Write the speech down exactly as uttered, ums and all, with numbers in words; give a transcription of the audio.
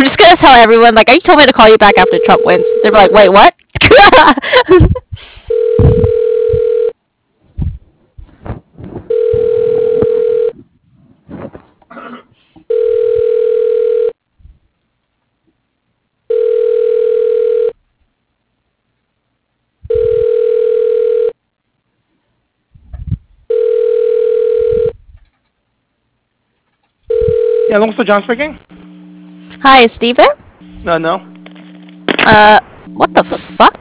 I'm just gonna tell everyone, like, you told me to call you back after Trump wins. They're like, wait, what? Yeah, long story John speaking. Hi, Steven? No, no. Uh, what the fuck?